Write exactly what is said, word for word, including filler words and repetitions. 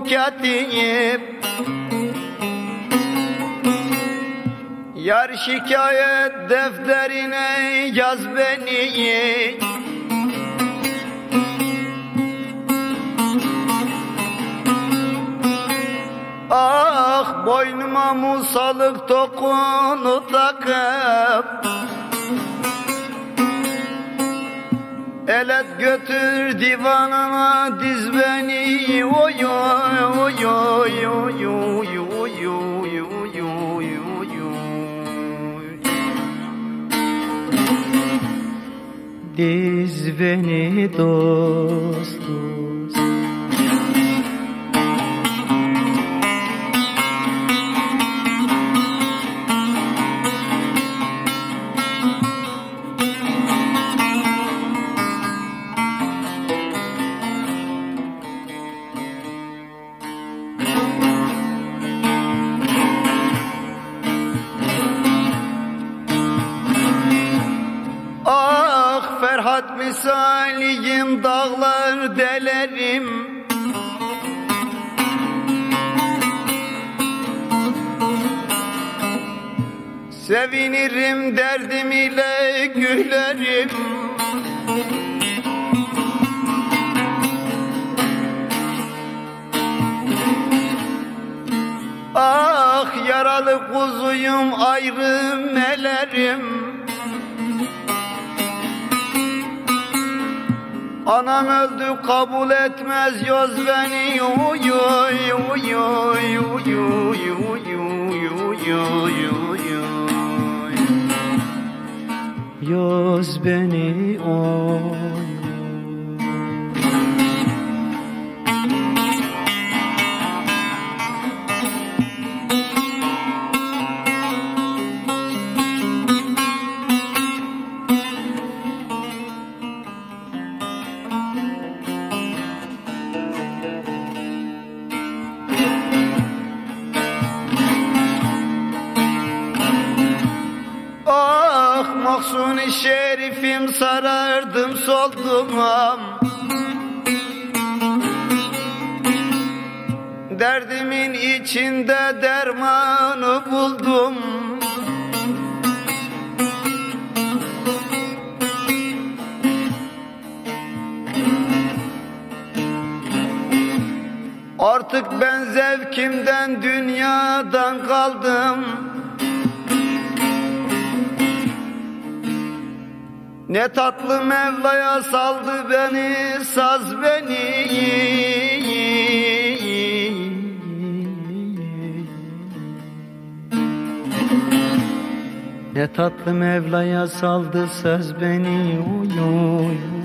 katip, yar şikayet defterine yaz beni. Ah boynuma musalık tokunu takıp, elet götür divanına diz beni. Oy oy oy oy oy oy oy oy oy oy oy. Diz beni dost dost. Ferhat misaliyim dağlar delerim, sevinirim derdim ile gülerim. Ah yaralı kuzuyum ayrı melerim, anam öldü kabul etmez yoz beni. Oy oy oy oy oy oy oy oy oy oy. Yoz beni oy. Mahzun-i şerifim sarardım soldum, derdimin içinde dermanı buldum. Artık ben zevkimden dünyadan kaldım, ne tatlı Mevla'ya saldı beni, saz beni. Ne tatlı Mevla'ya saldı saz beni. Oy oy.